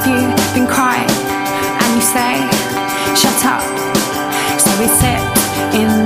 have you been crying? And you say, shut up. So we sit in